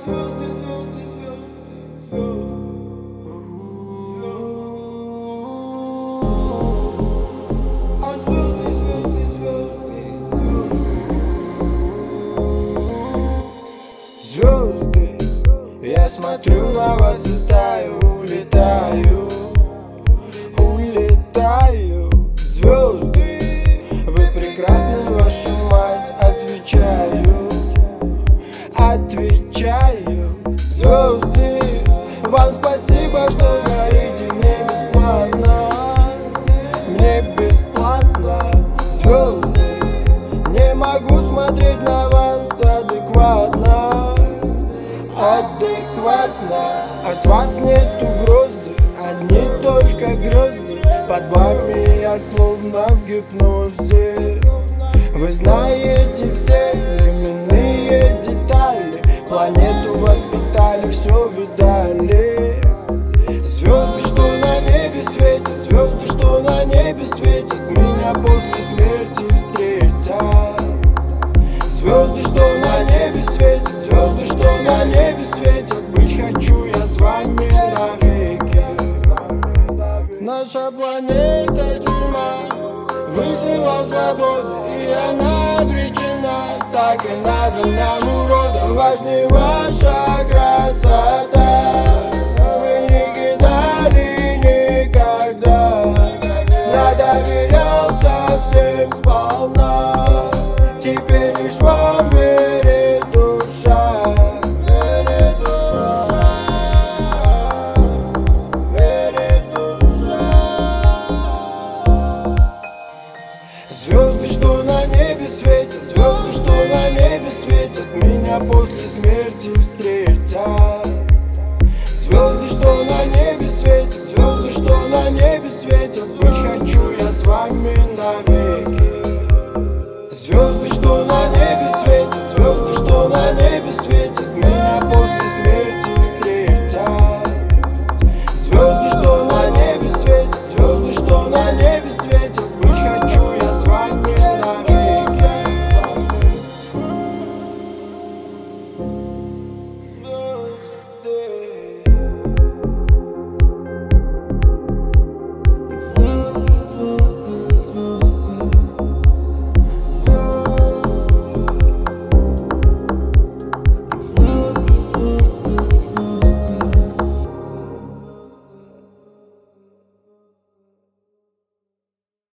звезды, звезды, звезды, звезды. А звезды, звезды, звезды, звезды. Звезды, я смотрю на вас и таю, улетаю, улетаю. Звезды, вы прекрасны, вашу мать, отвечаю, отвечаю. Звезды, вам спасибо, что горите мне бесплатно, мне бесплатно. Звезды, не могу смотреть на вас адекватно, адекватно. От вас нет угрозы, одни только грезы. Под вами я словно в гипнозе. Вы знаете все временные детали, планету воспитали, все видали. Звезды, что на небе светят, звезды, что на небе светят, меня после смерти встретят. Звезды, что на небе светят, звезды, что на небе светят, быть хочу я с вами навеки. Наша планета тюрьма, вызывал свободу, и она обречена. Так и надо нам, уродам, важнее ваша красота.